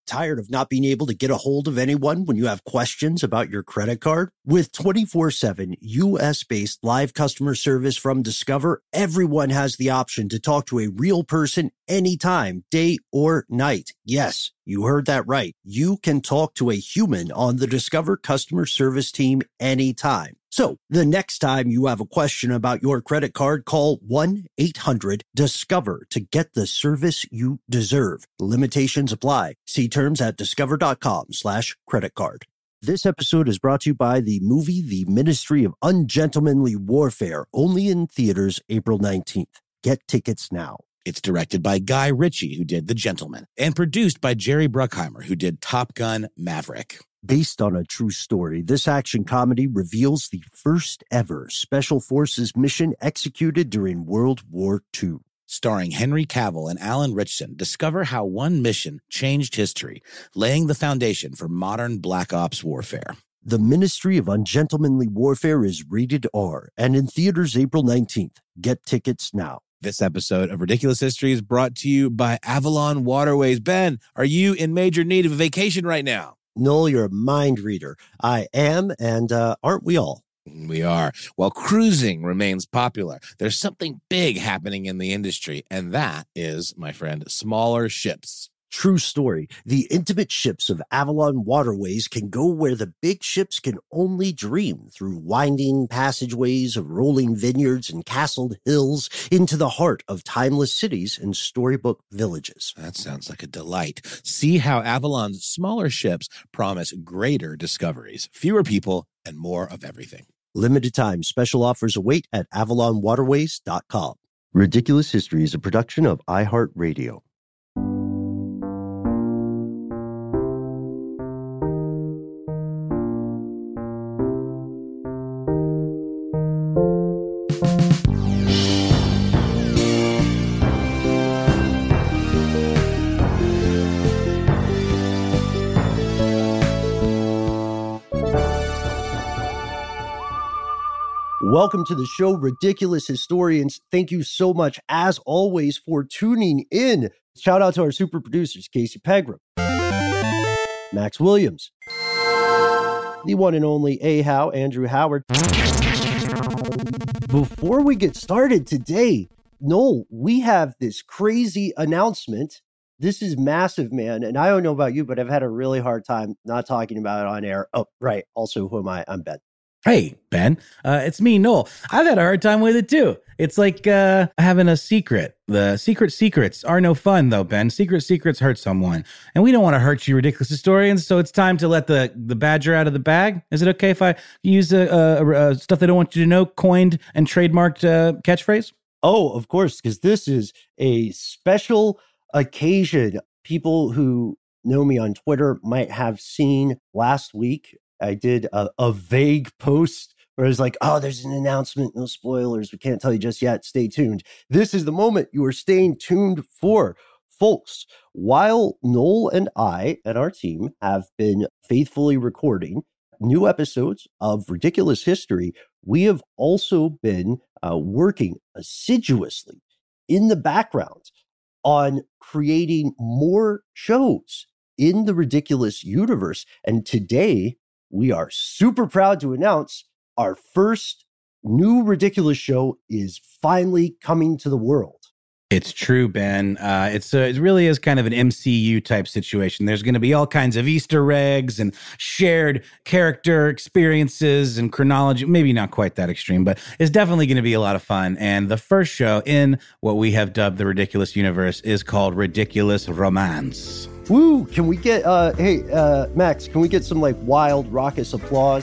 Tired of not being able to get a hold of anyone when you have questions about your credit card? With 24/7 U.S.-based live customer service from Discover, everyone has the option to talk to a real person anytime, day or night. Yes, you heard that right. You can talk to a human on the Discover customer service team anytime. So the next time you have a question about your credit card, call 1-800-DISCOVER to get the service you deserve. Limitations apply. See terms at discover.com/credit card. This episode is brought to you by the movie The Ministry of Ungentlemanly Warfare, only in theaters April 19th. Get tickets now. It's directed by Guy Ritchie, who did The Gentleman, and produced by Jerry Bruckheimer, who did Top Gun: Maverick. Based on a true story, this action comedy reveals the first ever Special Forces mission executed during World War II. Starring Henry Cavill and Alan Ritchson, discover how one mission changed history, laying the foundation for modern Black Ops warfare. The Ministry of Ungentlemanly Warfare is rated R and in theaters April 19th. Get tickets now. This episode of Ridiculous History is brought to you by Avalon Waterways. Ben, are you in major need of a vacation right now? Noel, you're a mind reader. I am, and aren't we all? We are. While cruising remains popular, there's something big happening in the industry, and that is, my friend, smaller ships. True story. The intimate ships of Avalon Waterways can go where the big ships can only dream, through winding passageways of rolling vineyards and castled hills into the heart of timeless cities and storybook villages. That sounds like a delight. See how Avalon's smaller ships promise greater discoveries, fewer people, and more of everything. Limited time special offers await at avalonwaterways.com. Ridiculous History is a production of iHeartRadio. Welcome to the show, Ridiculous Historians. Thank you so much, as always, for tuning in. Shout out to our super producers, Casey Pegram, Max Williams, the one and only Ahow, Andrew Howard. Before we get started today, Noel, we have this crazy announcement. This is massive, man. And I don't know about you, but I've had a really hard time not talking about it on air. Oh, right. Also, who am I? I'm Ben. Hey, Ben, it's me, Noel. I've had a hard time with it, too. It's like having a secret. The secrets are no fun, though, Ben. Secrets hurt someone. And we don't want to hurt you, Ridiculous Historians, so it's time to let the badger out of the bag. Is it okay if I use stuff they don't want you to know, coined and trademarked catchphrase? Oh, of course, because this is a special occasion. People who know me on Twitter might have seen last week. I did a vague post where I was like, oh, there's an announcement, no spoilers. We can't tell you just yet. Stay tuned. This is the moment you are staying tuned for. Folks, while Noel and I and our team have been faithfully recording new episodes of Ridiculous History, we have also been working assiduously in the background on creating more shows in the Ridiculous universe. And today, we are super proud to announce our first new Ridiculous show is finally coming to the world. It's true, Ben. It really is kind of an MCU type situation. There's going to be all kinds of Easter eggs and shared character experiences and chronology. Maybe not quite that extreme, but it's definitely going to be a lot of fun. And the first show in what we have dubbed the Ridiculous universe is called Ridiculous Romance. Woo! Can we get, Max, can we get some like wild raucous applause?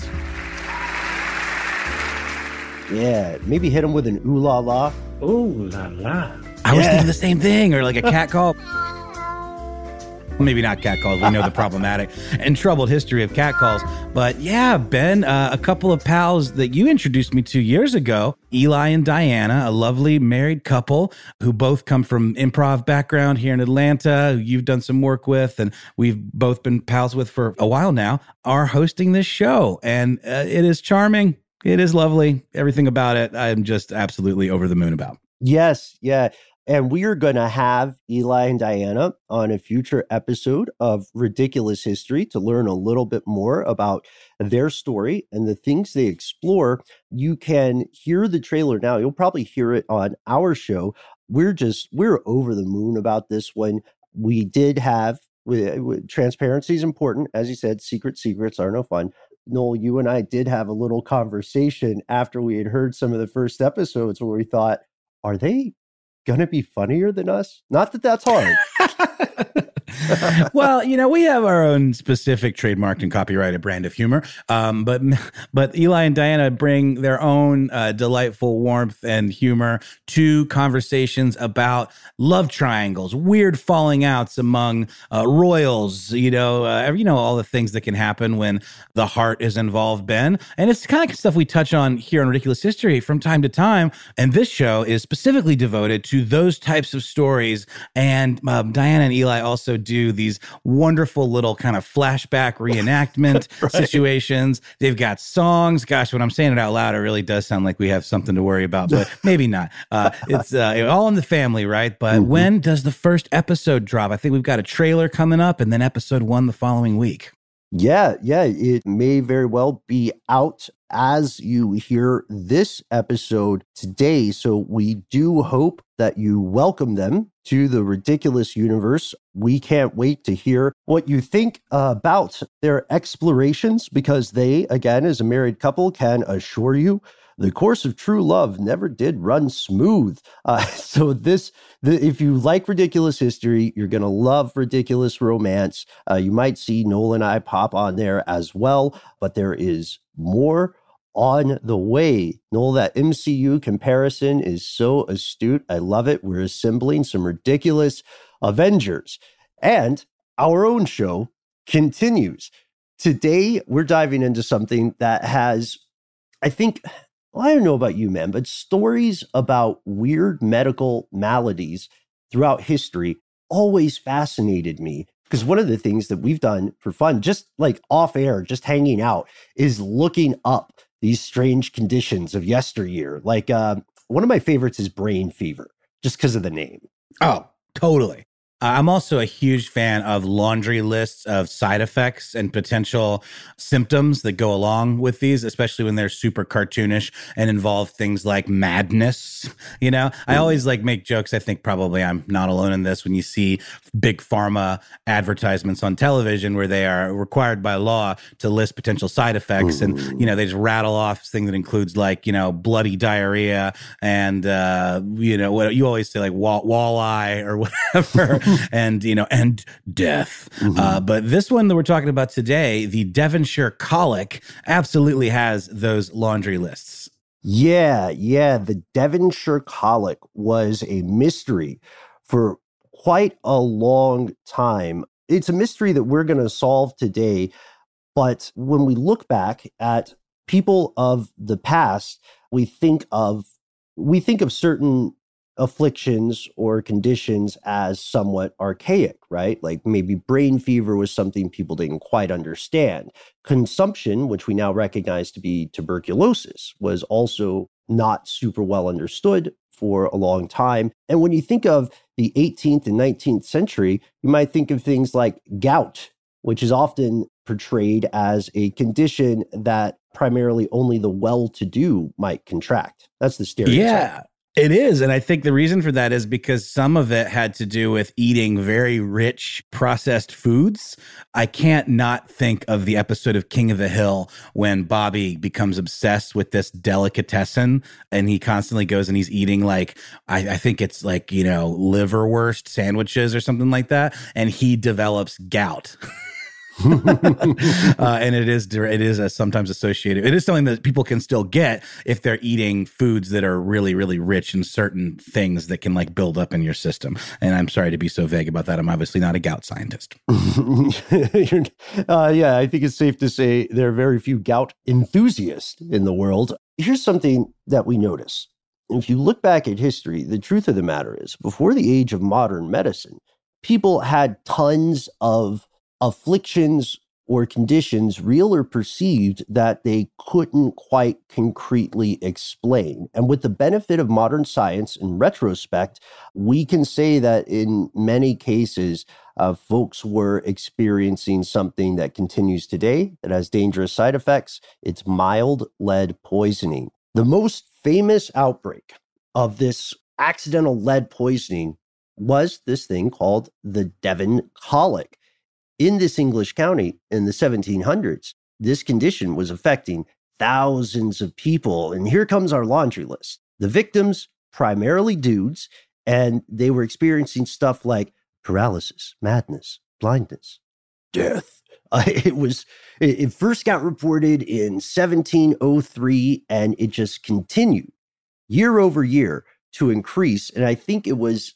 Yeah, maybe hit him with an ooh la la. Ooh la la. I was thinking the same thing, or like a cat call. Maybe not cat calls. We know the problematic and troubled history of cat calls. But yeah, Ben, a couple of pals that you introduced me to years ago, Eli and Diana, a lovely married couple who both come from improv background here in Atlanta, who you've done some work with, and we've both been pals with for a while now, are hosting this show. And it is charming. It is lovely. Everything about it, I'm just absolutely over the moon about. Yes, yeah. And we are going to have Eli and Diana on a future episode of Ridiculous History to learn a little bit more about their story and the things they explore. You can hear the trailer now. You'll probably hear it on our show. We're over the moon about this one. We did have, transparency is important. As you said, secrets are no fun. Noel, you and I did have a little conversation after we had heard some of the first episodes where we thought, are they going to be funnier than us? Not that that's hard. Well, we have our own specific trademarked and copyrighted brand of humor. But Eli and Diana bring their own delightful warmth and humor to conversations about love triangles, weird falling outs among royals, all the things that can happen when the heart is involved, Ben. And it's the kind of stuff we touch on here on Ridiculous History from time to time. And this show is specifically devoted to those types of stories. And Diana and Eli also do these wonderful little kind of flashback reenactment situations. They've got songs. Gosh, when I'm saying it out loud, it really does sound like we have something to worry about, but maybe not. It's all in the family, right? But when does the first episode drop? I think we've got a trailer coming up and then episode 1 the following week. Yeah, it may very well be out as you hear this episode today. So we do hope that you welcome them to the Ridiculous universe. We can't wait to hear what you think about their explorations, because they, again, as a married couple, can assure you the course of true love never did run smooth. If you like Ridiculous History, you're going to love Ridiculous Romance. You might see Noel and I pop on there as well, but there is more on the way. Noel, that MCU comparison is so astute. I love it. We're assembling some ridiculous Avengers. And our own show continues. Today, we're diving into something that has, I think, I don't know about you, man, but stories about weird medical maladies throughout history always fascinated me. Because one of the things that we've done for fun, just like off air, just hanging out, is looking up these strange conditions of yesteryear. Like one of my favorites is brain fever, just because of the name. Oh, totally. I'm also a huge fan of laundry lists of side effects and potential symptoms that go along with these, especially when they're super cartoonish and involve things like madness. I always make jokes. I think probably I'm not alone in this when you see big pharma advertisements on television where they are required by law to list potential side effects. And, they just rattle off things that includes bloody diarrhea and, what you always say, like walleye or whatever. And death. But this one that we're talking about today, the Devonshire colic, absolutely has those laundry lists. Yeah. The Devonshire colic was a mystery for quite a long time. It's a mystery that we're going to solve today. But when we look back at people of the past, we think of certain afflictions or conditions as somewhat archaic, right? Like maybe brain fever was something people didn't quite understand. Consumption, which we now recognize to be tuberculosis, was also not super well understood for a long time. And when you think of the 18th and 19th century, you might think of things like gout, which is often portrayed as a condition that primarily only the well-to-do might contract. That's the stereotype. Yeah. It is. And I think the reason for that is because some of it had to do with eating very rich processed foods. I can't not think of the episode of King of the Hill when Bobby becomes obsessed with this delicatessen and he constantly goes and he's eating I think it's liverwurst sandwiches or something like that. And he develops gout. And it is sometimes associated. It is something that people can still get if they're eating foods that are really, really rich in certain things that can build up in your system. And I'm sorry to be so vague about that. I'm obviously not a gout scientist. Yeah, I think it's safe to say there are very few gout enthusiasts in the world. Here's something that we notice. If you look back at history, the truth of the matter is, before the age of modern medicine, people had tons of afflictions or conditions, real or perceived, that they couldn't quite concretely explain. And with the benefit of modern science in retrospect, we can say that in many cases, folks were experiencing something that continues today that has dangerous side effects. It's mild lead poisoning. The most famous outbreak of this accidental lead poisoning was this thing called the Devon colic. In this English county in the 1700s, this condition was affecting thousands of people. And here comes our laundry list. The victims, primarily dudes, and they were experiencing stuff like paralysis, madness, blindness, death. It first got reported in 1703, and it just continued year over year to increase. And I think it was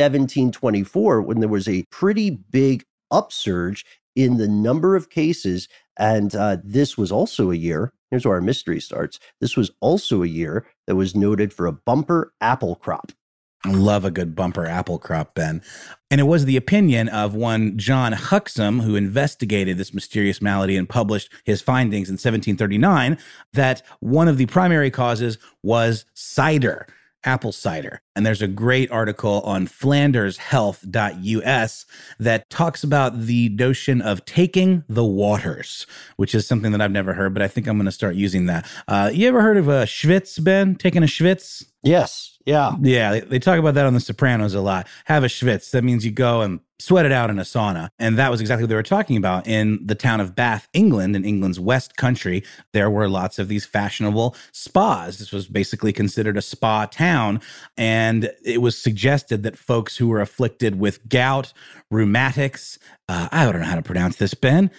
1724 when there was a pretty big upsurge in the number of cases. And this was also a year, here's where our mystery starts. This was also a year that was noted for a bumper apple crop. I love a good bumper apple crop, Ben. And it was the opinion of one John Huxham, who investigated this mysterious malady and published his findings in 1739, that one of the primary causes was cider. Apple cider. And there's a great article on flandershealth.us that talks about the notion of taking the waters, which is something that I've never heard, but I think I'm going to start using that. You ever heard of a schwitz, Ben? Taking a schwitz? Yes. Yeah. Yeah. They talk about that on The Sopranos a lot. Have a schwitz. That means you go and sweat it out in a sauna. And that was exactly what they were talking about in the town of Bath, England, in England's West Country. There were lots of these fashionable spas. This was basically considered a spa town. And it was suggested that folks who were afflicted with gout, rheumatics, I don't know how to pronounce this, Ben,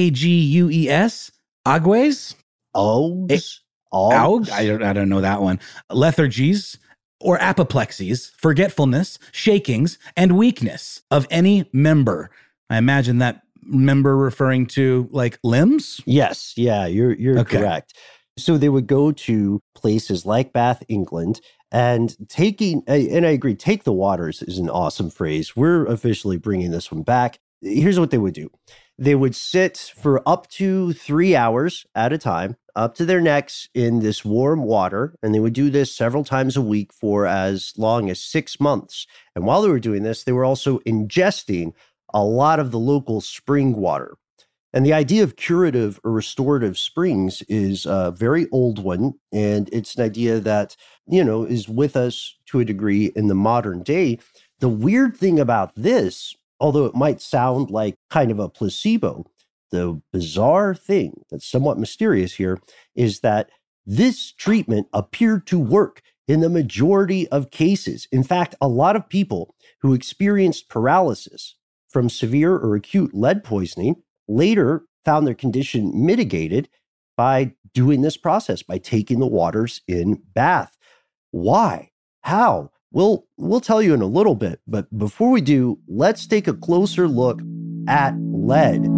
Agues, agues? Augs? Aug? I don't know that one. Lethargies, or apoplexies, forgetfulness, shakings, and weakness of any member. I imagine that member referring to like limbs? Yes. Yeah, you're Okay. correct. So they would go to places like Bath, England, and and I agree, take the waters is an awesome phrase. We're officially bringing this one back. Here's what they would do. They would sit for up to 3 hours at a time, up to their necks in this warm water. And they would do this several times a week for as long as 6 months. And while they were doing this, they were also ingesting a lot of the local spring water. And the idea of curative or restorative springs is a very old one. And it's an idea that, is with us to a degree in the modern day. The weird thing about this, although it might sound like kind of a placebo, the bizarre thing that's somewhat mysterious here is that this treatment appeared to work in the majority of cases. In fact, a lot of people who experienced paralysis from severe or acute lead poisoning later found their condition mitigated by doing this process, by taking the waters in Bath. Why? How? We'll tell you in a little bit, but before we do, let's take a closer look at lead.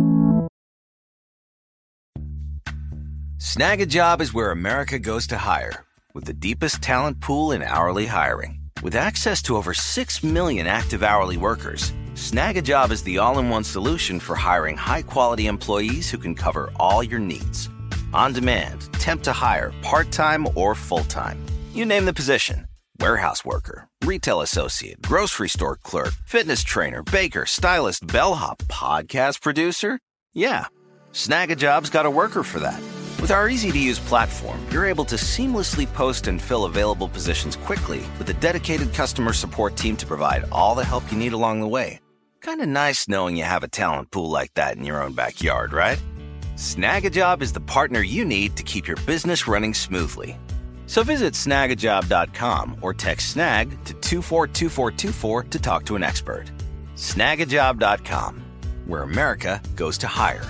Snag a Job is where America goes to hire, with the deepest talent pool in hourly hiring. With access to over 6 million active hourly workers, Snag a Job is the all-in-one solution for hiring high-quality employees who can cover all your needs. On demand, temp to hire, part-time or full-time. You name the position. Warehouse worker, retail associate, grocery store clerk, fitness trainer, baker, stylist, bellhop, podcast producer. Yeah, Snag a Job's got a worker for that. With our easy-to-use platform, you're able to seamlessly post and fill available positions quickly with a dedicated customer support team to provide all the help you need along the way. Kind of nice knowing you have a talent pool like that in your own backyard, right? Snag a Job is the partner you need to keep your business running smoothly. So visit snagajob.com or text snag to 242424 to talk to an expert. Snagajob.com, where America goes to hire.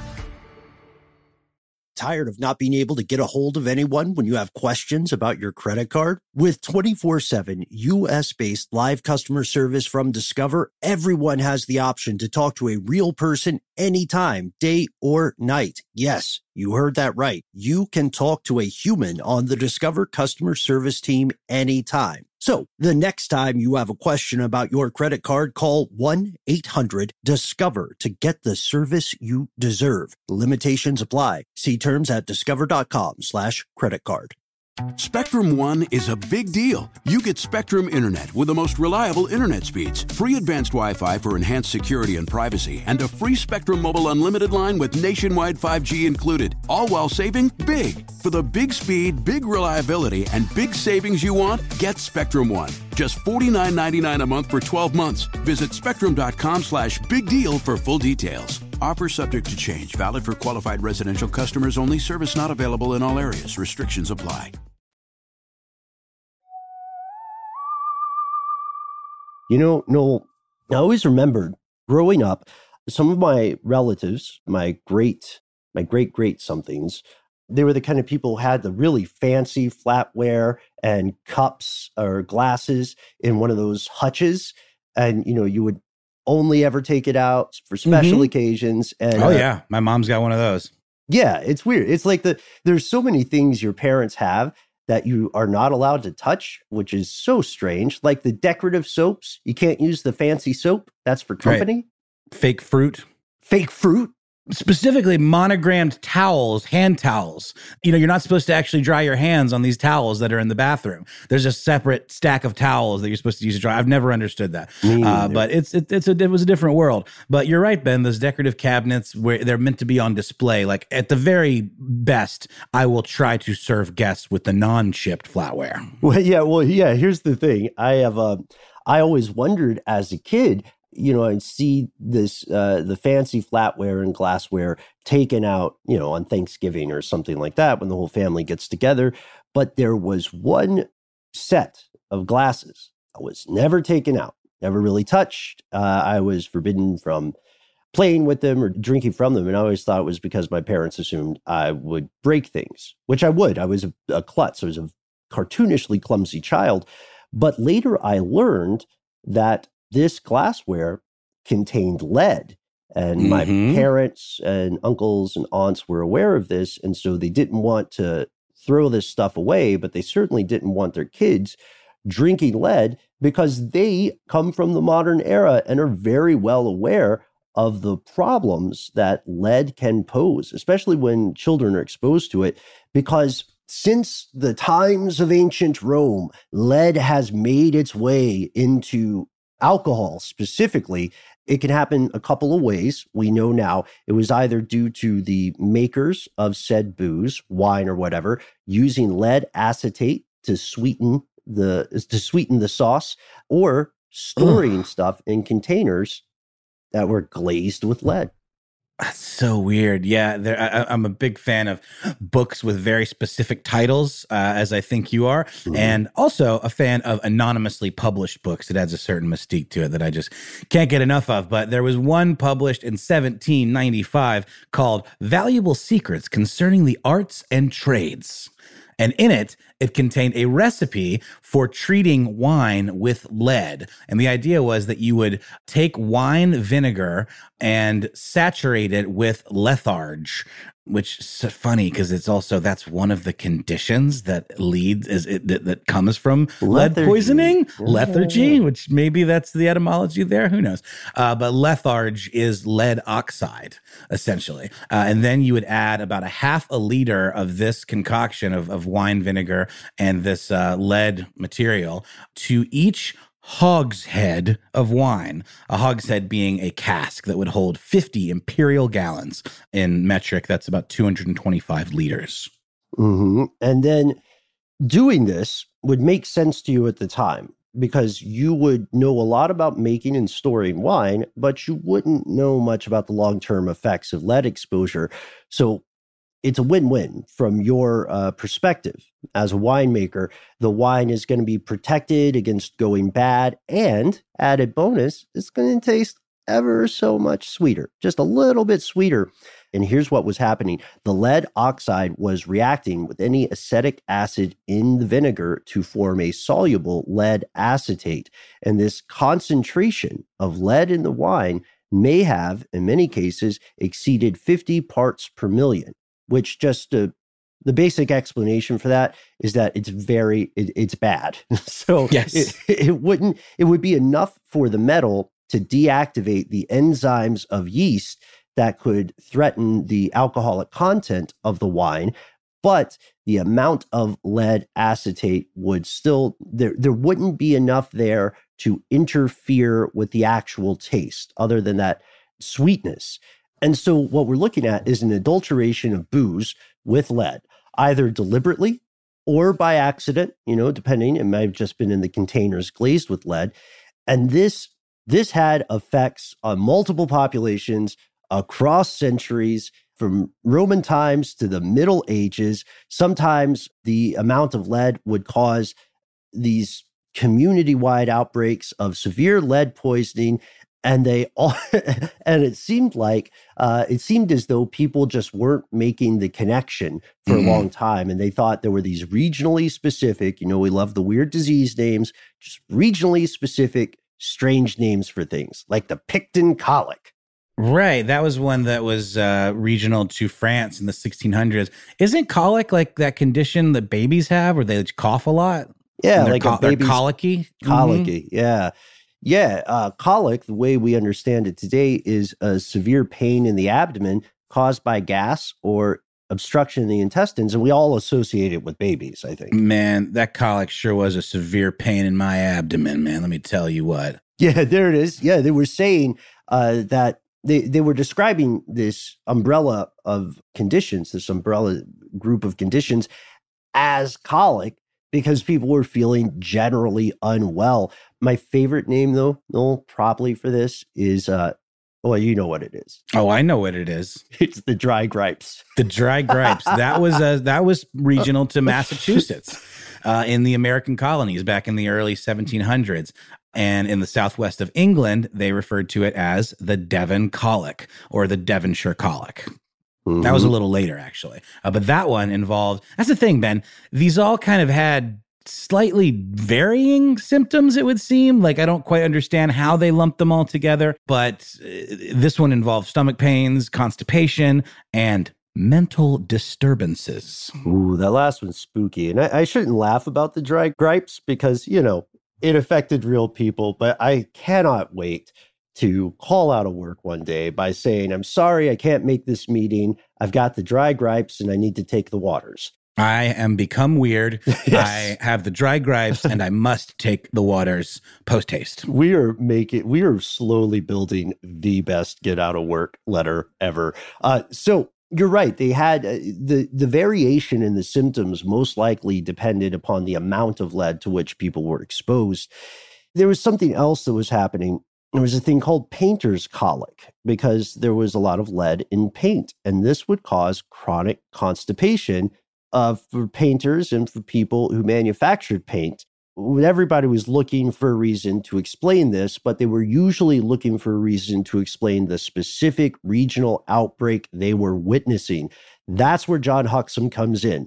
Tired of not being able to get a hold of anyone when you have questions about your credit card? With 24/7 U.S.-based live customer service from Discover, everyone has the option to talk to a real person anytime, day or night. Yes, you heard that right. You can talk to a human on the Discover customer service team anytime. So the next time you have a question about your credit card, call 1-800-DISCOVER to get the service you deserve. Limitations apply. See terms at discover.com/credit card. Spectrum One is a big deal. You get Spectrum Internet with the most reliable internet speeds, free advanced Wi-Fi for enhanced security and privacy, and a free Spectrum Mobile Unlimited line with nationwide 5G included, all while saving big. For the big speed, big reliability, and big savings you want, get Spectrum One. Just $49.99 a month for 12 months. Visit spectrum.com/big deal for full details. Offer subject to change. Valid for qualified residential customers only. Service not available in all areas. Restrictions apply. You know, Noel, I always remembered growing up, some of my relatives, my great somethings, they were the kind of people who had the really fancy flatware and cups or glasses in one of those hutches. And, you know, you would only ever take it out for special occasions. And yeah, my mom's got one of those. Yeah, it's weird. It's like there's so many things your parents have that you are not allowed to touch, which is so strange. Like the decorative soaps, you can't use the fancy soap. That's for company. Right. Fake fruit. Specifically monogrammed towels, hand towels. You know, you're not supposed to actually dry your hands on these towels that are in the bathroom. There's a separate stack of towels that you're supposed to use to dry. I've never understood that. But it was a different world. But you're right, Ben, those decorative cabinets where they're meant to be on display. Like at the very best, I will try to serve guests with the non-chipped flatware. Well, yeah. Here's the thing. I always wondered as a kid, you know, I'd see this, the fancy flatware and glassware taken out, you know, on Thanksgiving or something like that when the whole family gets together. But there was one set of glasses that was never taken out, never really touched. I was forbidden from playing with them or drinking from them. And I always thought it was because my parents assumed I would break things, which I would. I was a klutz. I was a cartoonishly clumsy child. But later I learned that this glassware contained lead, and my parents and uncles and aunts were aware of this. And so they didn't want to throw this stuff away, but they certainly didn't want their kids drinking lead because they come from the modern era and are very well aware of the problems that lead can pose, especially when children are exposed to it, because since the times of ancient Rome, lead has made its way into alcohol specifically. It can happen a couple of ways. We know now it was either due to the makers of said booze, wine or whatever, using lead acetate to sweeten the sauce, or storing stuff in containers that were glazed with lead. That's so weird. Yeah, I'm a big fan of books with very specific titles, as I think you are, and also a fan of anonymously published books. It adds a certain mystique to it that I just can't get enough of. But there was one published in 1795 called Valuable Secrets Concerning the Arts and Trades. And in it, it contained a recipe for treating wine with lead. And the idea was that you would take wine vinegar and saturate it with letharge, which is funny because it's also, that's one of the conditions that that comes from lead poisoning, lethargy, which maybe that's the etymology there. Who knows? But letharge is lead oxide, essentially. And then you would add about a half a liter of this concoction of wine vinegar and this lead material to each hogshead of wine, a hogshead being a cask that would hold 50 imperial gallons. In metric, that's about 225 liters. And then doing this would make sense to you at the time because you would know a lot about making and storing wine, but you wouldn't know much about the long-term effects of lead exposure. So it's a win-win from your perspective. As a winemaker, the wine is going to be protected against going bad, and added bonus, it's going to taste ever so much sweeter, just a little bit sweeter. And here's what was happening. The lead oxide was reacting with any acetic acid in the vinegar to form a soluble lead acetate. And this concentration of lead in the wine may have, in many cases, exceeded 50 parts per million, which, just to The basic explanation for that is that it's bad. So Yes. it would be enough for the metal to deactivate the enzymes of yeast that could threaten the alcoholic content of the wine, but the amount of lead acetate would still, there wouldn't be enough there to interfere with the actual taste other than that sweetness. And so what we're looking at is an adulteration of booze with lead, either deliberately or by accident, depending. It might have just been in the containers glazed with lead. And this had effects on multiple populations across centuries, from Roman times to the Middle Ages. Sometimes the amount of lead would cause these community-wide outbreaks of severe lead poisoning. And it seemed as though people just weren't making the connection for a long time. And they thought there were these regionally specific, we love the weird disease names, just regionally specific, strange names for things like the Picton colic. Right. That was one that was regional to France in the 1600s. Isn't colic like that condition that babies have where they cough a lot? Yeah, like they're colicky? Colicky, yeah. Yeah, colic, the way we understand it today, is a severe pain in the abdomen caused by gas or obstruction in the intestines, and we all associate it with babies, I think. Man, that colic sure was a severe pain in my abdomen, man. Let me tell you what. Yeah, there it is. Yeah, they were saying that they were describing this umbrella of conditions, this umbrella group of conditions as colic, because people were feeling generally unwell. My favorite name, though, Noel, probably for this is, you know what it is. Oh, I know what it is. It's the dry gripes. The dry gripes. That was regional to Massachusetts in the American colonies back in the early 1700s. And in the southwest of England, they referred to it as the Devon colic or the Devonshire colic. Mm-hmm. That was a little later, actually. But that one involved, that's the thing, Ben, these all kind of had slightly varying symptoms, it would seem. Like, I don't quite understand how they lumped them all together, but this one involved stomach pains, constipation, and mental disturbances. Ooh, that last one's spooky. And I shouldn't laugh about the dry gripes because, it affected real people, but I cannot wait to call out of work one day by saying, I'm sorry, I can't make this meeting. I've got the dry gripes and I need to take the waters. I am become weird. Yes. I have the dry gripes and I must take the waters post haste. We are slowly building the best get out of work letter ever. So you're right. They had the variation in the symptoms most likely depended upon the amount of lead to which people were exposed. There was something else that was happening. There was a thing called painter's colic because there was a lot of lead in paint, and this would cause chronic constipation for painters and for people who manufactured paint. Everybody was looking for a reason to explain this, but they were usually looking for a reason to explain the specific regional outbreak they were witnessing. That's where John Huxham comes in.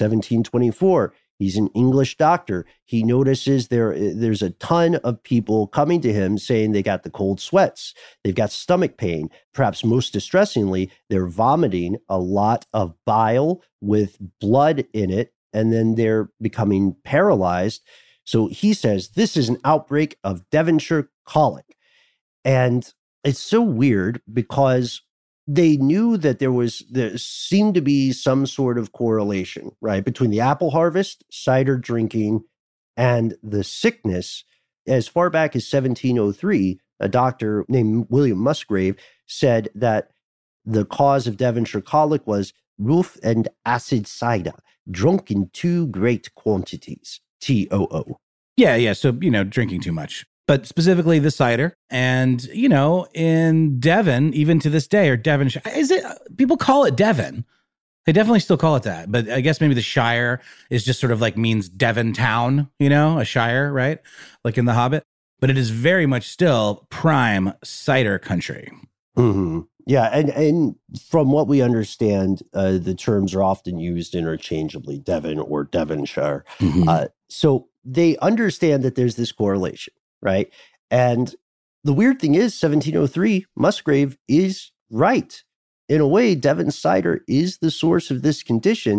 1724, he's an English doctor. He notices there's a ton of people coming to him saying they got the cold sweats, they've got stomach pain. Perhaps most distressingly, they're vomiting a lot of bile with blood in it, and then they're becoming paralyzed. So he says, this is an outbreak of Devonshire colic. And it's so weird because they knew that there seemed to be some sort of correlation, right, between the apple harvest, cider drinking, and the sickness. As far back as 1703, a doctor named William Musgrave said that the cause of Devonshire colic was roof and acid cider, drunk in too great quantities. TOO. Yeah. So, drinking too much. But specifically the cider. And, in Devon, even to this day, or Devonshire, people call it Devon. They definitely still call it that. But I guess maybe the Shire is just sort of like means Devon town, a Shire, right? Like in The Hobbit. But it is very much still prime cider country. Mm-hmm. Yeah, and from what we understand, the terms are often used interchangeably, Devon or Devonshire. Mm-hmm. So they understand that there's this correlation, right? And the weird thing is, 1703, Musgrave is right. In a way, Devon cider is the source of this condition,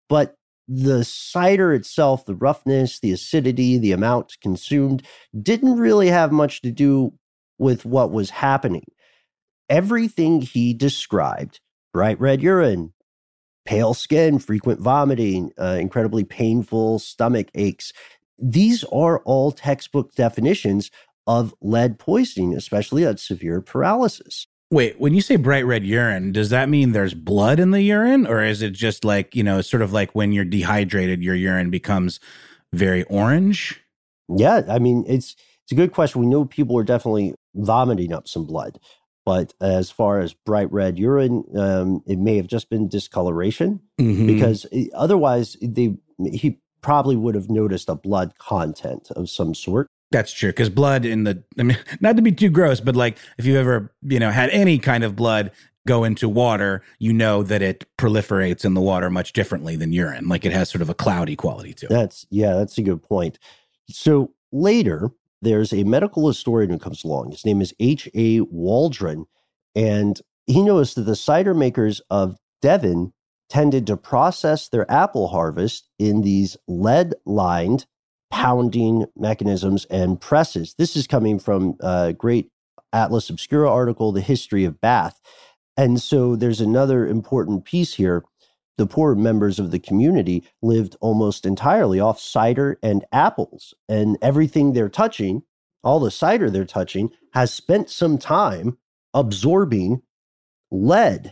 But the cider itself, the roughness, the acidity, the amount consumed, didn't really have much to do with what was happening. Everything he described, bright red urine, pale skin, frequent vomiting, incredibly painful stomach aches, these are all textbook definitions of lead poisoning, especially at severe paralysis. Wait, when you say bright red urine, does that mean there's blood in the urine? Or is it just like, sort of like when you're dehydrated, your urine becomes very orange? Yeah, I mean, it's a good question. We know people are definitely vomiting up some blood. But as far as bright red urine, it may have just been discoloration because otherwise he probably would have noticed a blood content of some sort. That's true, because blood not to be too gross, but like if you ever, had any kind of blood go into water, that it proliferates in the water much differently than urine. Like it has sort of a cloudy quality to it. That's a good point. So later, there's a medical historian who comes along. His name is H.A. Waldron, and he noticed that the cider makers of Devon tended to process their apple harvest in these lead-lined pounding mechanisms and presses. This is coming from a great Atlas Obscura article, The History of Bath. And so there's another important piece here. The poor members of the community lived almost entirely off cider and apples, and everything they're touching, all the cider they're touching, has spent some time absorbing lead.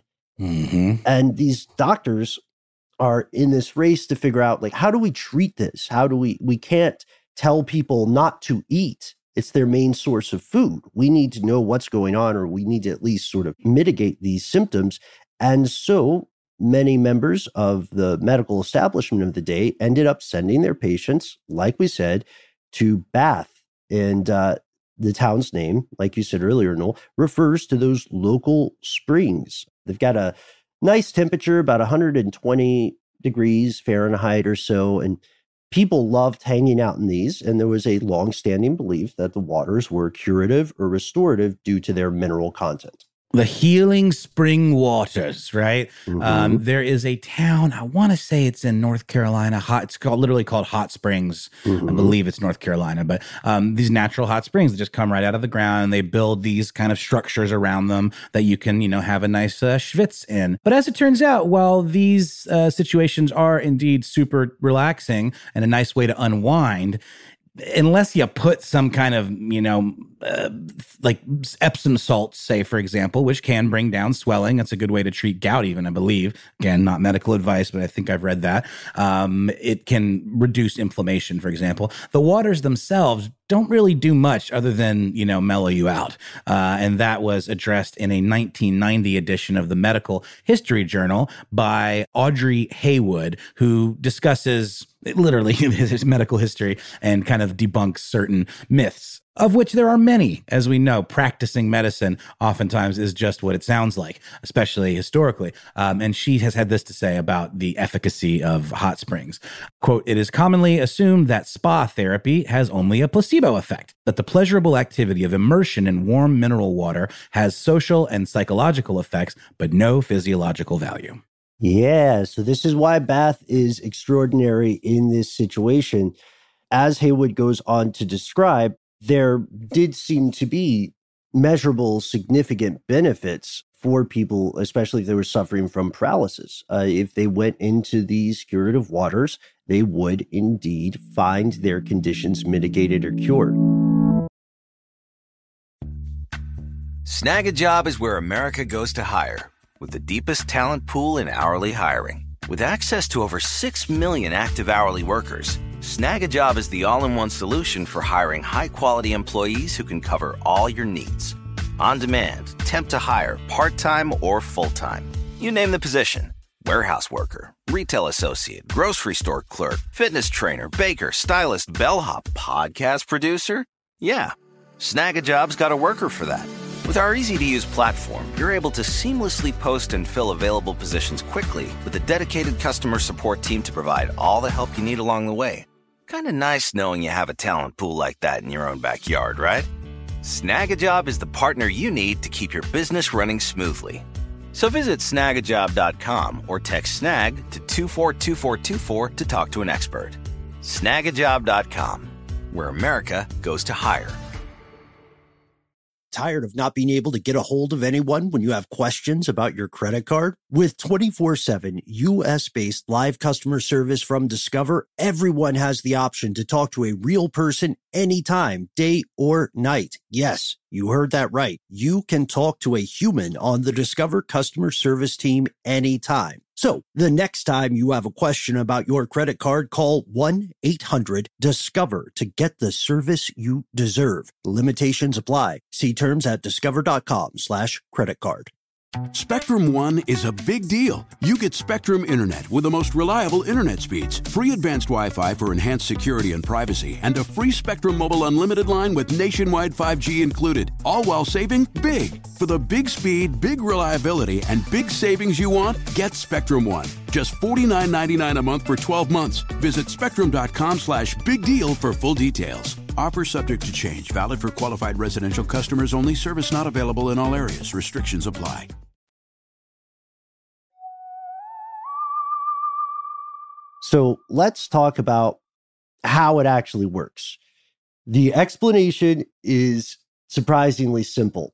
And these doctors are in this race to figure out, like, how do we treat this? How do we can't tell people not to eat. It's their main source of food. We need to know what's going on, or we need to at least sort of mitigate these symptoms. And so many members of the medical establishment of the day ended up sending their patients, like we said, to Bath. And the town's name, like you said earlier, Noel, refers to those local springs. They've got a nice temperature, about 120 degrees Fahrenheit or so, and people loved hanging out in these. And there was a long-standing belief that the waters were curative or restorative due to their mineral content. The healing spring waters, right? There is a town, I want to say it's in North Carolina. It's literally called Hot Springs. I believe it's North Carolina. But these natural hot springs that just come right out of the ground, and they build these kind of structures around them that you can, have a nice schwitz in. But as it turns out, while these situations are indeed super relaxing and a nice way to unwind, unless you put some kind of, like Epsom salts, say, for example, which can bring down swelling. That's a good way to treat gout even, I believe. Again, not medical advice, but I think I've read that. It can reduce inflammation, for example. The waters themselves don't really do much other than, mellow you out. And that was addressed in a 1990 edition of the Medical History Journal by Audrey Haywood, who discusses literally his medical history and kind of debunks certain myths, of which there are many. As we know, practicing medicine oftentimes is just what it sounds like, especially historically. And she has had this to say about the efficacy of hot springs. Quote, "It is commonly assumed that spa therapy has only a placebo effect, that the pleasurable activity of immersion in warm mineral water has social and psychological effects, but no physiological value." Yeah, so this is why Bath is extraordinary in this situation. As Haywood goes on to describe, there did seem to be measurable, significant benefits for people, especially if they were suffering from paralysis. If they went into these curative waters, they would indeed find their conditions mitigated or cured. Snag a Job is where America goes to hire, with the deepest talent pool in hourly hiring. With access to over 6 million active hourly workers, Snag a Job is the all-in-one solution for hiring high-quality employees who can cover all your needs. On demand, temp to hire, part-time or full-time. You name the position. Warehouse worker, retail associate, grocery store clerk, fitness trainer, baker, stylist, bellhop, podcast producer. Yeah, Snag a Job's got a worker for that. With our easy-to-use platform, you're able to seamlessly post and fill available positions quickly with a dedicated customer support team to provide all the help you need along the way. Kind of nice knowing you have a talent pool like that in your own backyard, right? Snag a Job is the partner you need to keep your business running smoothly. So visit snagajob.com or text snag to 242424 to talk to an expert. Snagajob.com, where America goes to hire. Tired of not being able to get a hold of anyone when you have questions about your credit card? With 24/7 U.S.-based live customer service from Discover, everyone has the option to talk to a real person anytime, day or night. Yes, you heard that right. You can talk to a human on the Discover customer service team anytime. So the next time you have a question about your credit card, call 1-800-DISCOVER to get the service you deserve. Limitations apply. See terms at discover.com/creditcard. Spectrum One is a big deal. You get Spectrum Internet with the most reliable internet speeds, free advanced Wi-Fi for enhanced security and privacy, and a free Spectrum Mobile Unlimited line with nationwide 5G included, all while saving big. For the big speed, big reliability, and big savings you want, get Spectrum One. Just $49.99 a month for 12 months. Visit spectrum.com/big deal for full details. Offer subject to change. Valid for qualified residential customers only. Service not available in all areas. Restrictions apply. So let's talk about how it actually works. The explanation is surprisingly simple.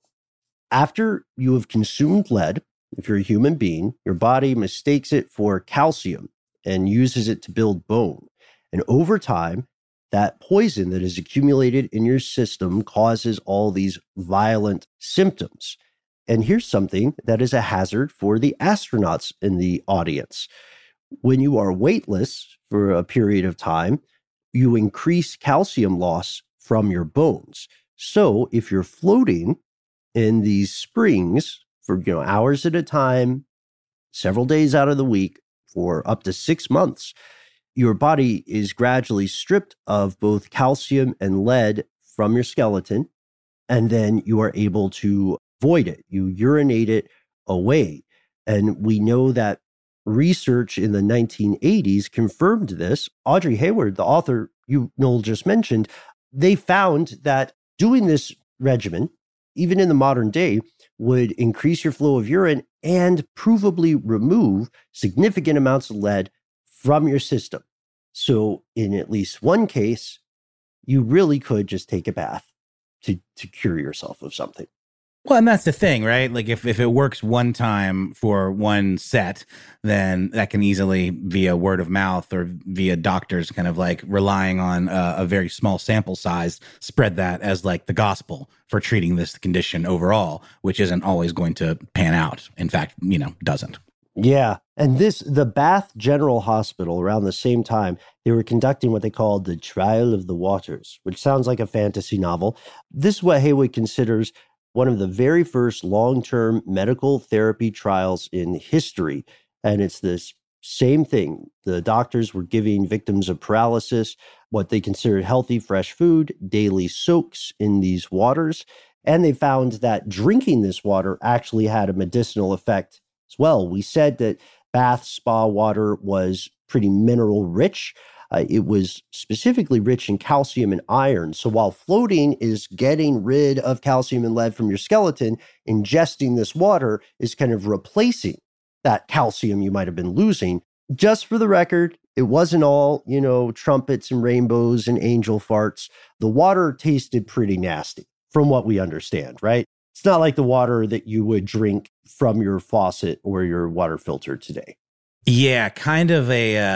After you have consumed lead, if you're a human being, your body mistakes it for calcium and uses it to build bone. And over time, that poison that is accumulated in your system causes all these violent symptoms. And here's something that is a hazard for the astronauts in the audience. When you are weightless for a period of time, you increase calcium loss from your bones. So if you're floating in these springs for hours at a time, several days out of the week, for up to 6 months, your body is gradually stripped of both calcium and lead from your skeleton, and then you are able to void it. You urinate it away. And we know that research in the 1980s confirmed this. Audrey Hayward, the author Noel just mentioned, they found that doing this regimen, even in the modern day, would increase your flow of urine and provably remove significant amounts of lead from your system. So in at least one case, you really could just take a bath to cure yourself of something. Well, and that's the thing, right? Like if it works one time for one set, then that can easily, via word of mouth or via doctors kind of like relying on a very small sample size, spread that as like the gospel for treating this condition overall, which isn't always going to pan out. In fact, doesn't. Yeah. And the Bath General Hospital, around the same time, they were conducting what they called the Trial of the Waters, which sounds like a fantasy novel. This is what Hayward considers one of the very first long-term medical therapy trials in history. And it's this same thing. The doctors were giving victims of paralysis what they considered healthy, fresh food, daily soaks in these waters. And they found that drinking this water actually had a medicinal effect as well. We said that bath spa water was pretty mineral rich. It was specifically rich in calcium and iron. So while floating is getting rid of calcium and lead from your skeleton, ingesting this water is kind of replacing that calcium you might have been losing. Just for the record, it wasn't all, trumpets and rainbows and angel farts. The water tasted pretty nasty from what we understand, right? It's not like the water that you would drink from your faucet or your water filter today. Yeah, kind of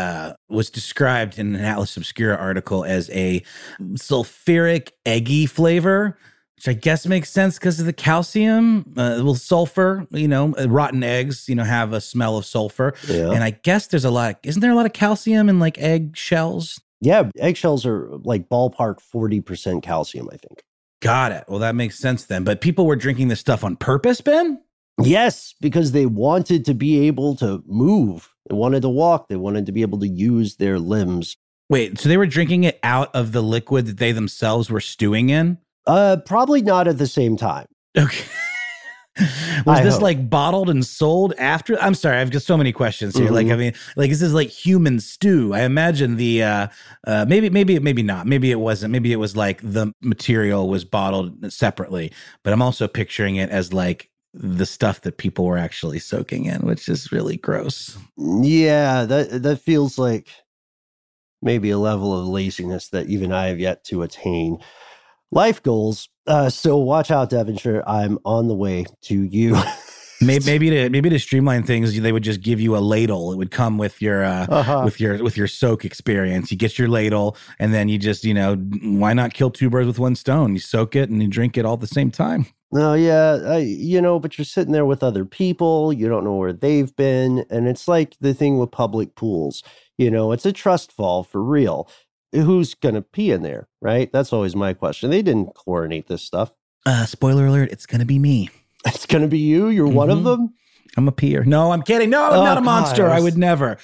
was described in an Atlas Obscura article as a sulfuric, eggy flavor, which I guess makes sense because of the calcium. Sulfur, rotten eggs, have a smell of sulfur. Yeah. And I guess isn't there a lot of calcium in like egg shells? Yeah, eggshells are like ballpark 40% calcium, I think. Got it. Well, that makes sense then. But people were drinking this stuff on purpose, Ben? Yes, because they wanted to be able to move. They wanted to walk. They wanted to be able to use their limbs. Wait, so they were drinking it out of the liquid that they themselves were stewing in? Probably not at the same time. Okay. Was this like bottled and sold after? I'm sorry, I've got so many questions here. Mm-hmm. This is like human stew. I imagine the maybe not. Maybe it wasn't. Maybe it was like the material was bottled separately. But I'm also picturing it as like the stuff that people were actually soaking in, which is really gross. Yeah, that feels like maybe a level of laziness that even I have yet to attain. Life goals. So watch out, Devonshire. I'm on the way to you. Maybe to streamline things, they would just give you a ladle. It would come with your with your soak experience. You get your ladle, and then you just, why not kill two birds with one stone? You soak it and you drink it all at the same time. No, yeah, but you're sitting there with other people. You don't know where they've been, and it's like the thing with public pools. It's a trust fall for real. Who's gonna pee in there, right? That's always my question. They didn't chlorinate this stuff. Spoiler alert: it's gonna be me. It's going to be you? You're one of them? I'm a peer. No, I'm kidding. No, I'm not a monster. I would never.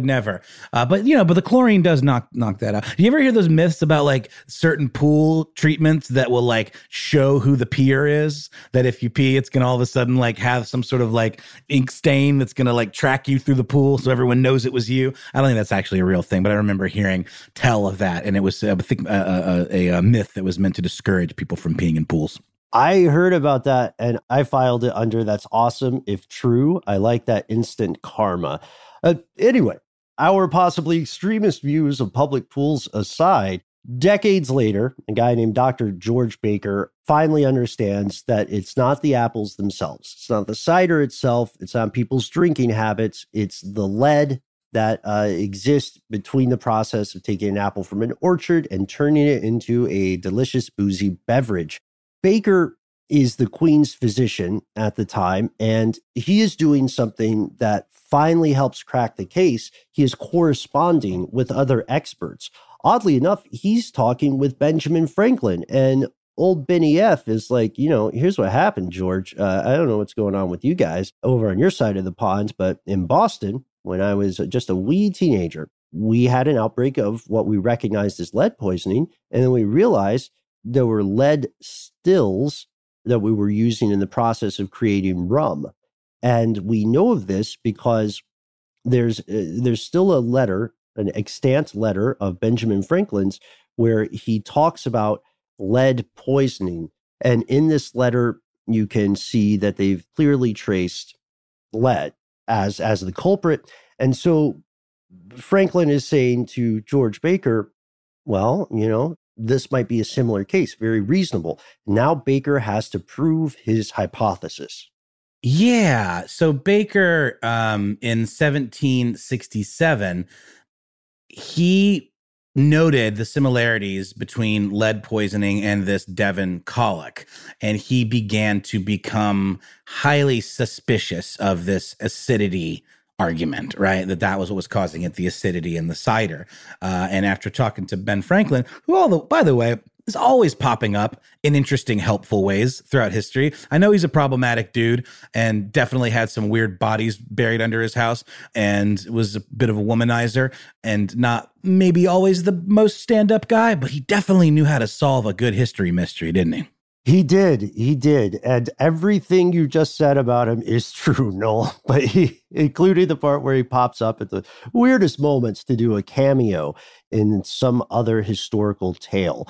But the chlorine does knock that out. Do you ever hear those myths about like certain pool treatments that will like show who the peer is? That if you pee, it's going to all of a sudden like have some sort of like ink stain that's going to like track you through the pool so everyone knows it was you. I don't think that's actually a real thing, but I remember hearing tell of that. And it was, I think, a myth that was meant to discourage people from peeing in pools. I heard about that and I filed it under that's awesome if true. I like that instant karma. Anyway, our possibly extremist views of public pools aside, decades later, a guy named Dr. George Baker finally understands that it's not the apples themselves. It's not the cider itself. It's not people's drinking habits. It's the lead that exists between the process of taking an apple from an orchard and turning it into a delicious boozy beverage. Baker is the Queen's physician at the time, and he is doing something that finally helps crack the case. He is corresponding with other experts. Oddly enough, he's talking with Benjamin Franklin, and old Benny F is like, here's what happened, George. I don't know what's going on with you guys over on your side of the pond, but in Boston, when I was just a wee teenager, we had an outbreak of what we recognized as lead poisoning, and then we realized there were lead stills that we were using in the process of creating rum. And we know of this because there's still a letter, an extant letter of Benjamin Franklin's, where he talks about lead poisoning. And in this letter, you can see that they've clearly traced lead as the culprit. And so Franklin is saying to George Baker, well, this might be a similar case, very reasonable. Now Baker has to prove his hypothesis. Yeah. So Baker, in 1767, he noted the similarities between lead poisoning and this Devon colic, and he began to become highly suspicious of this acidity argument, right? That was what was causing it, the acidity in the cider. And after talking to Ben Franklin, who, by the way, is always popping up in interesting, helpful ways throughout history. I know he's a problematic dude and definitely had some weird bodies buried under his house and was a bit of a womanizer and not maybe always the most stand-up guy, but he definitely knew how to solve a good history mystery, didn't he? He did. And everything you just said about him is true, Noel. But he included the part where he pops up at the weirdest moments to do a cameo in some other historical tale.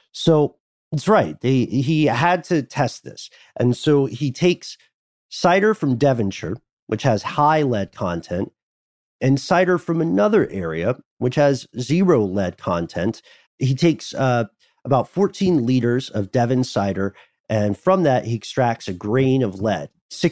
So it's right. He had to test this. And so he takes cider from Devonshire, which has high lead content, and cider from another area, which has zero lead content. He takes about 14 liters of Devon cider, and from that, he extracts a grain of lead,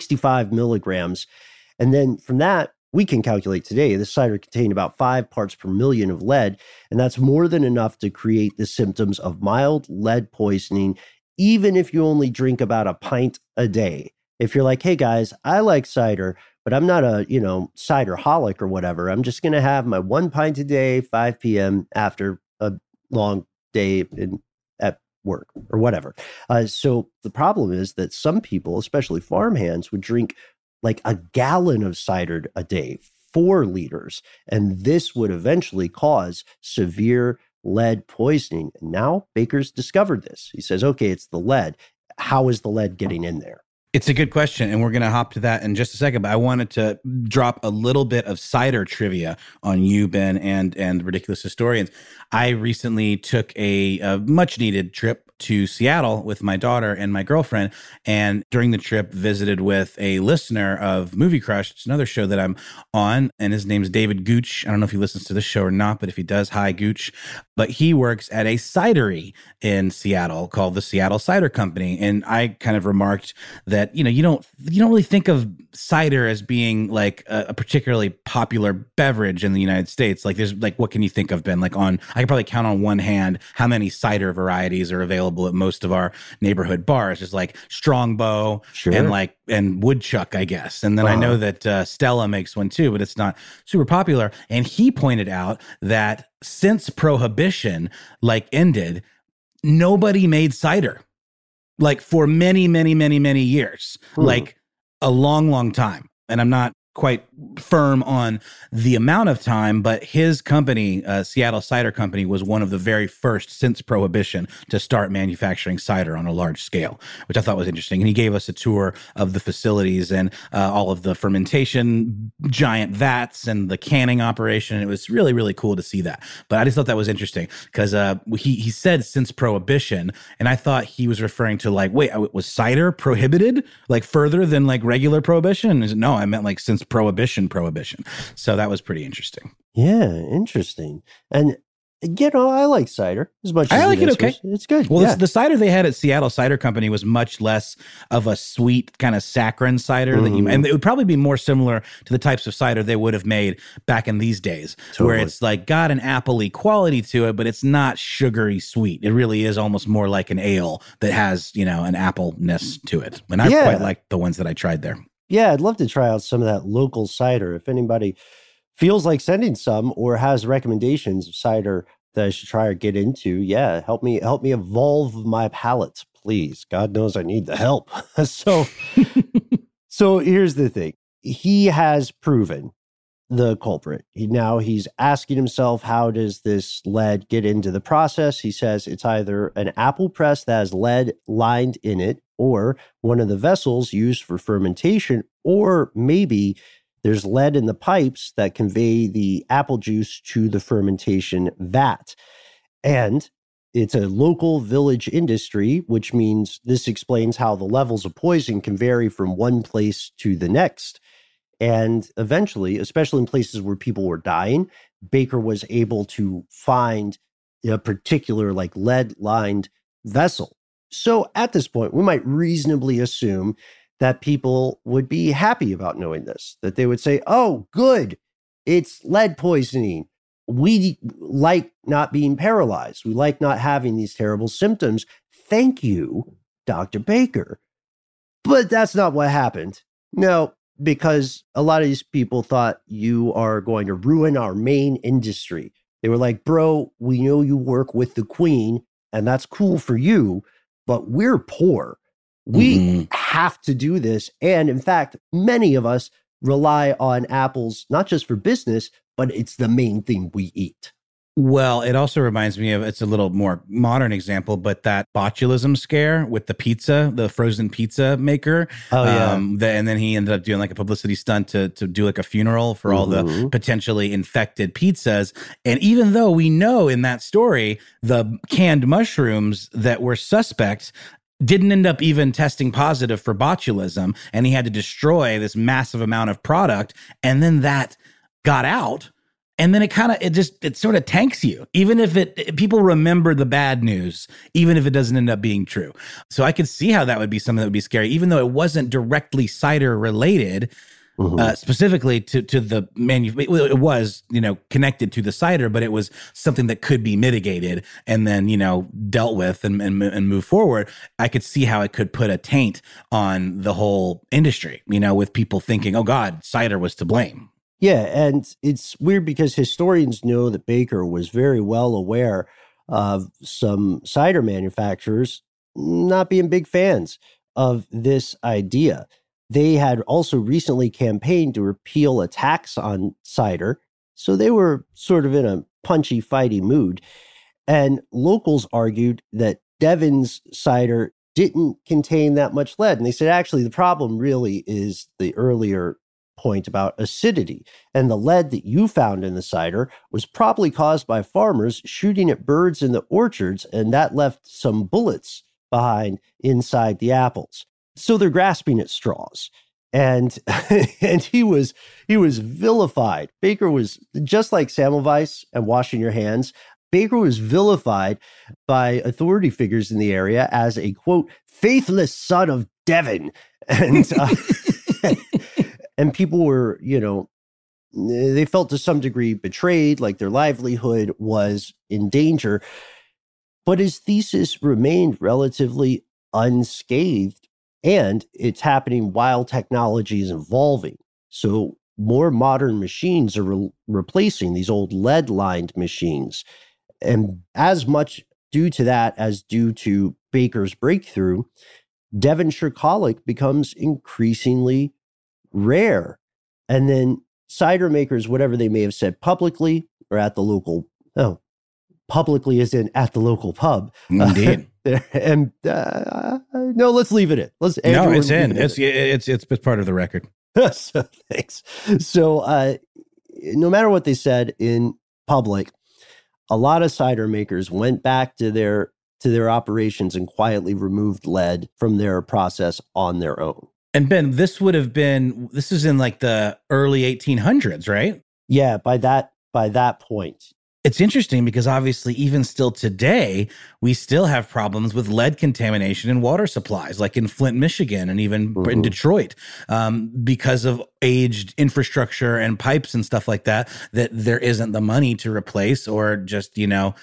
65 milligrams. And then from that, we can calculate today, the cider contained about 5 parts per million of lead, and that's more than enough to create the symptoms of mild lead poisoning, even if you only drink about a pint a day. If you're like, hey guys, I like cider, but I'm not a, cider-holic or whatever. I'm just going to have my 1 pint a day, 5 p.m. after a long day at work or whatever. So the problem is that some people, especially farmhands, would drink like a gallon of cider a day, 4 liters. And this would eventually cause severe lead poisoning. And now Baker's discovered this. He says, okay, it's the lead. How is the lead getting in there? It's a good question, and we're going to hop to that in just a second, but I wanted to drop a little bit of cider trivia on you, Ben, and Ridiculous Historians. I recently took a much-needed trip to Seattle with my daughter and my girlfriend. And during the trip, visited with a listener of Movie Crush. It's another show that I'm on. And his name's David Gooch. I don't know if he listens to this show or not, but if he does, hi, Gooch. But he works at a cidery in Seattle called the Seattle Cider Company. And I kind of remarked that, you don't really think of cider as being like a particularly popular beverage in the United States. Like there's like, what can you think of, Ben? Like I could probably count on one hand how many cider varieties are available at most of our neighborhood bars. There's like Strongbow and Woodchuck, I guess. And then I know that Stella makes one too, but it's not super popular. And he pointed out that since Prohibition ended, nobody made cider for many, many, many, many years, like a long, long time. And I'm not quite firm on the amount of time, but his company, Seattle Cider Company, was one of the very first since Prohibition to start manufacturing cider on a large scale, which I thought was interesting. And he gave us a tour of the facilities and all of the fermentation giant vats and the canning operation. It was really, really cool to see that. But I just thought that was interesting because he said since Prohibition, and I thought he was referring to was cider prohibited further than regular Prohibition? No, I meant since Prohibition. So that was pretty interesting. Yeah, interesting. And I like cider as much as I like it. Okay, it's good. Well, the cider they had at Seattle Cider Company was much less of a sweet kind of saccharine cider and it would probably be more similar to the types of cider they would have made back in these days, where it's got an apple-y quality to it, but it's not sugary sweet. It really is almost more like an ale that has an apple-ness to it. And I quite like the ones that I tried there. Yeah, I'd love to try out some of that local cider. If anybody feels like sending some or has recommendations of cider that I should try or get into, help me evolve my palate, please. God knows I need the help. So here's the thing. He has proven the culprit. He's asking himself, how does this lead get into the process? He says it's either an apple press that has lead lined in it, or one of the vessels used for fermentation, or maybe there's lead in the pipes that convey the apple juice to the fermentation vat. And it's a local village industry, which means this explains how the levels of poison can vary from one place to the next. And eventually, especially in places where people were dying, Baker was able to find a particular lead-lined vessel. So at this point, we might reasonably assume that people would be happy about knowing this, that they would say, oh, good, it's lead poisoning. We like not being paralyzed. We like not having these terrible symptoms. Thank you, Dr. Baker. But that's not what happened. No, because a lot of these people thought you are going to ruin our main industry. They were like, bro, we know you work with the queen, and that's cool for you, but we're poor. We have to do this. And in fact, many of us rely on apples, not just for business, but it's the main thing we eat. Well, it also reminds me of, it's a little more modern example, but that botulism scare with the pizza, the frozen pizza maker. Oh, yeah. And then he ended up doing a publicity stunt to do a funeral for all the potentially infected pizzas. And even though we know in that story, the canned mushrooms that were suspect didn't end up even testing positive for botulism, and he had to destroy this massive amount of product, and then that got out. And then it sort of tanks you, even if people remember the bad news, even if it doesn't end up being true. So I could see how that would be something that would be scary, even though it wasn't directly cider related, specifically to the it was, connected to the cider, but it was something that could be mitigated and then, dealt with and move forward. I could see how it could put a taint on the whole industry, with people thinking, oh God, cider was to blame. Yeah, and it's weird because historians know that Baker was very well aware of some cider manufacturers not being big fans of this idea. They had also recently campaigned to repeal a tax on cider, so they were sort of in a punchy, fighty mood. And locals argued that Devon's cider didn't contain that much lead. And they said, actually, the problem really is the earlier point about acidity. And the lead that you found in the cider was probably caused by farmers shooting at birds in the orchards, and that left some bullets behind inside the apples. So they're grasping at straws. And and he was vilified. Baker was just like Semmelweis and washing your hands. Baker was vilified by authority figures in the area as a, quote, faithless son of Devon. And and people were, they felt to some degree betrayed, like their livelihood was in danger. But his thesis remained relatively unscathed. And it's happening while technology is evolving. So more modern machines are replacing these old lead-lined machines. And as much due to that as due to Baker's breakthrough, Devonshire colic becomes increasingly rare. And then cider makers, whatever they may have said publicly or at the local, publicly as in at the local pub. Indeed. And no, let's leave it in. It's part of the record. So thanks. So no matter what they said in public, a lot of cider makers went back to their operations and quietly removed lead from their process on their own. And Ben, this is in like the early 1800s, right? Yeah, by that point. It's interesting because obviously even still today, we still have problems with lead contamination in water supplies, like in Flint, Michigan, and even in Detroit, because of aged infrastructure and pipes and stuff like that there isn't the money to replace, or just,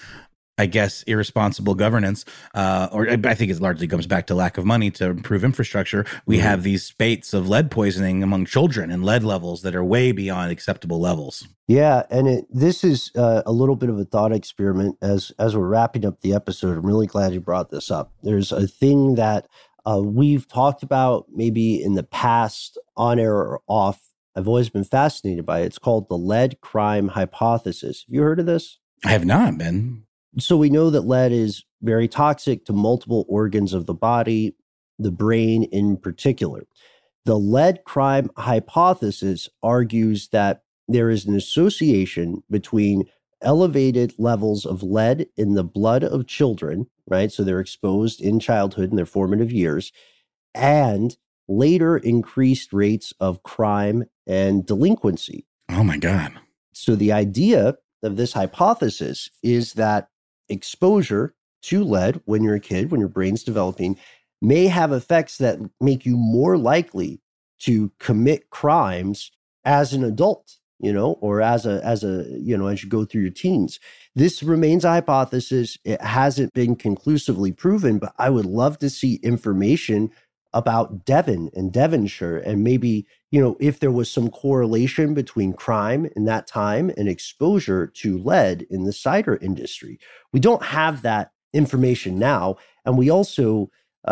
I guess, irresponsible governance, or I think it largely comes back to lack of money to improve infrastructure. We have these spates of lead poisoning among children and lead levels that are way beyond acceptable levels. Yeah, and this is a little bit of a thought experiment as we're wrapping up the episode. I'm really glad you brought this up. There's a thing that we've talked about maybe in the past, on air or off. I've always been fascinated by it. It's called the lead crime hypothesis. Have you heard of this? I have not, Ben. So we know that lead is very toxic to multiple organs of the body, the brain in particular. The lead crime hypothesis argues that there is an association between elevated levels of lead in the blood of children, right? So they're exposed in childhood in their formative years, and later increased rates of crime and delinquency. Oh my God. So the idea of this hypothesis is that exposure to lead when you're a kid, when your brain's developing, may have effects that make you more likely to commit crimes as an adult, or as you go through your teens. This remains a hypothesis. It hasn't been conclusively proven, but I would love to see information about Devon and Devonshire, and maybe, if there was some correlation between crime in that time and exposure to lead in the cider industry. We don't have that information now. And we also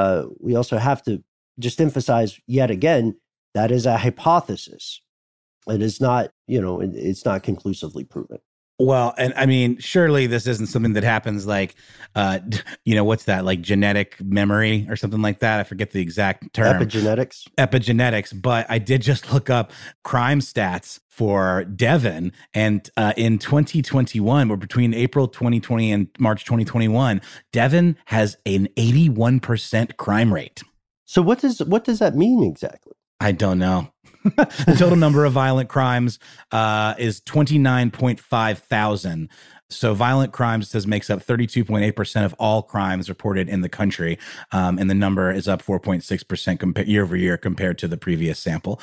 have to just emphasize yet again, that is a hypothesis. It is not, it's not conclusively proven. Well, and I mean, surely this isn't something that happens like, what's that, like genetic memory or something like that? I forget the exact term. Epigenetics. But I did just look up crime stats for Devon. And in 2021, or between April 2020 and March 2021, Devon has an 81% crime rate. So what does that mean exactly? I don't know. The total number of violent crimes is 29.5 thousand. So violent crimes, says, makes up 32.8% of all crimes reported in the country. And the number is up 4.6% year over year compared to the previous sample.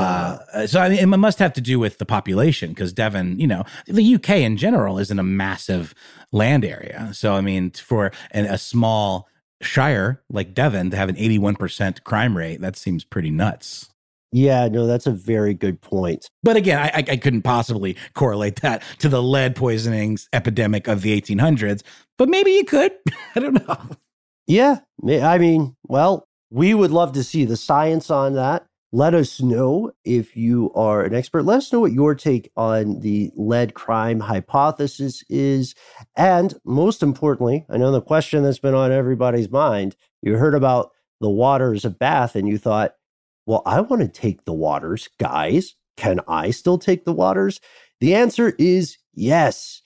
So I mean, it must have to do with the population, because Devon, the UK in general isn't a massive land area. So, I mean, for a small shire like Devon to have an 81% crime rate, that seems pretty nuts. Yeah, no, that's a very good point. But again, I couldn't possibly correlate that to the lead poisonings epidemic of the 1800s, but maybe you could. I don't know. Yeah, I mean, well, we would love to see the science on that. Let us know if you are an expert. Let us know what your take on the lead crime hypothesis is. And most importantly, I know the question that's been on everybody's mind, you heard about the waters of Bath and you thought, well, I want to take the waters, guys. Can I still take the waters? The answer is yes.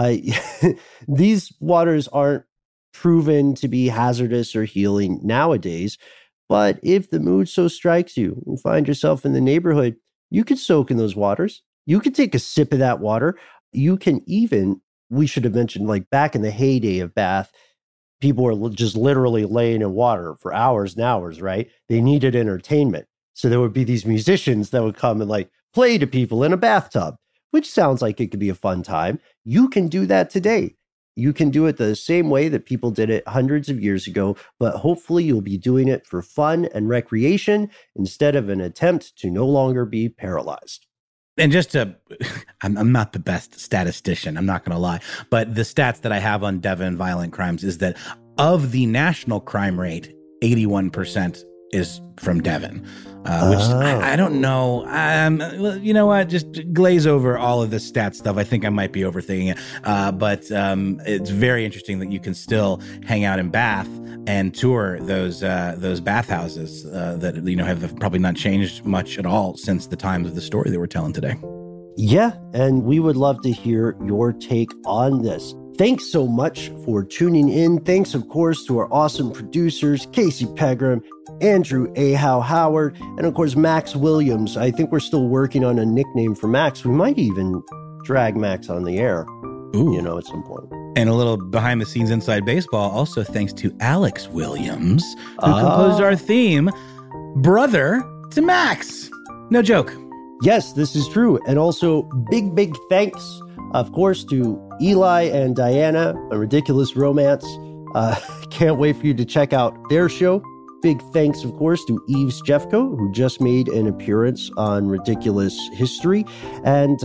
These waters aren't proven to be hazardous or healing nowadays, but if the mood so strikes you and find yourself in the neighborhood, you could soak in those waters. You could take a sip of that water. You can even, we should have mentioned, like back in the heyday of Bath, people were just literally laying in water for hours and hours, right? They needed entertainment. So there would be these musicians that would come and like play to people in a bathtub, which sounds like it could be a fun time. You can do that today. You can do it the same way that people did it hundreds of years ago, but hopefully you'll be doing it for fun and recreation instead of an attempt to no longer be paralyzed. And just to, I'm not the best statistician, I'm not going to lie, but the stats that I have on Devon violent crimes is that of the national crime rate, 81% is from Devon, which I don't know. Well, you know what? Just glaze over all of this stat stuff. I think I might be overthinking it. But it's very interesting that you can still hang out in Bath and tour those bathhouses that, you know, have probably not changed much at all since the times of the story that we're telling today. Yeah, and we would love to hear your take on this. Thanks so much for tuning in. Thanks, of course, to our awesome producers, Casey Pegram, Andrew Ahow Howard, and of course, Max Williams. I think we're still working on a nickname for Max. We might even drag Max on the air, at some point. And a little behind the scenes inside baseball, also thanks to Alex Williams, who composed our theme, brother to Max. No joke. Yes, this is true. And also big thanks, of course, to Eli and Diana, A Ridiculous Romance. Can't wait for you to check out their show. Big thanks, of course, to Eves Jeffco, who just made an appearance on Ridiculous History. And,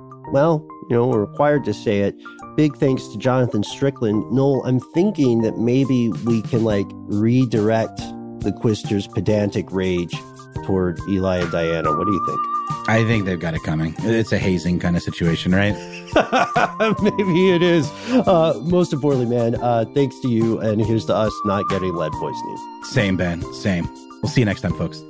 we're required to say it. Big thanks to Jonathan Strickland. Noel, I'm thinking that maybe we can, redirect the Quisters' pedantic rage toward Eli and Diana. What do you think? I think they've got it coming. It's a hazing kind of situation, right? Maybe it is. Most importantly, man, thanks to you, and here's to us not getting lead poisoning. Same, Ben. Same. We'll see you next time, folks.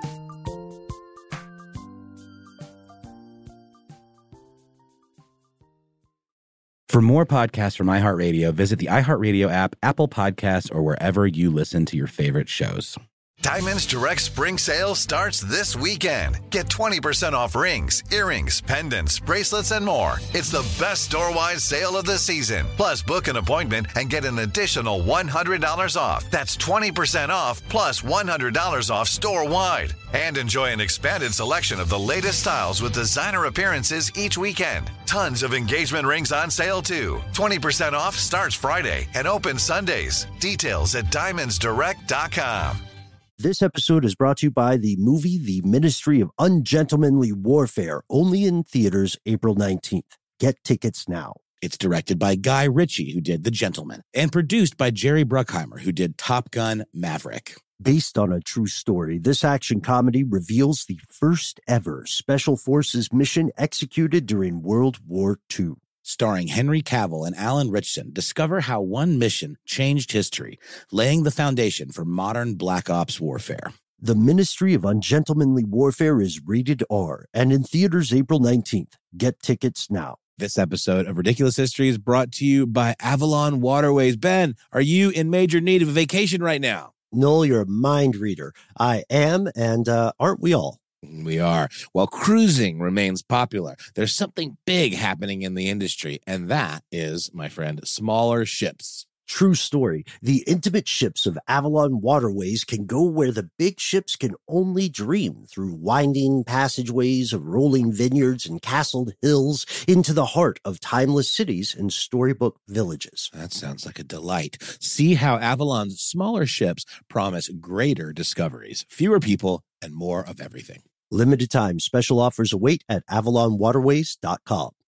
For more podcasts from iHeartRadio, visit the iHeartRadio app, Apple Podcasts, or wherever you listen to your favorite shows. Diamonds Direct Spring Sale starts this weekend. Get 20% off rings, earrings, pendants, bracelets, and more. It's the best store-wide sale of the season. Plus, book an appointment and get an additional $100 off. That's 20% off plus $100 off store-wide. And enjoy an expanded selection of the latest styles with designer appearances each weekend. Tons of engagement rings on sale, too. 20% off starts Friday and opens Sundays. Details at diamondsdirect.com. This episode is brought to you by the movie The Ministry of Ungentlemanly Warfare, only in theaters April 19th. Get tickets now. It's directed by Guy Ritchie, who did The Gentleman, and produced by Jerry Bruckheimer, who did Top Gun Maverick. Based on a true story, this action comedy reveals the first ever Special Forces mission executed during World War II. Starring Henry Cavill and Alan Ritchson, discover how one mission changed history, laying the foundation for modern Black Ops warfare. The Ministry of Ungentlemanly Warfare is rated R and in theaters April 19th. Get tickets now. This episode of Ridiculous History is brought to you by Avalon Waterways. Ben, are you in major need of a vacation right now? Noel, you're a mind reader. I am, and aren't we all? We are. While cruising remains popular, there's something big happening in the industry, and that is, my friend, smaller ships. True story. The intimate ships of Avalon Waterways can go where the big ships can only dream, through winding passageways of rolling vineyards and castled hills into the heart of timeless cities and storybook villages. That sounds like a delight. See how Avalon's smaller ships promise greater discoveries, fewer people, and more of everything. Limited time special offers await at avalonwaterways.com.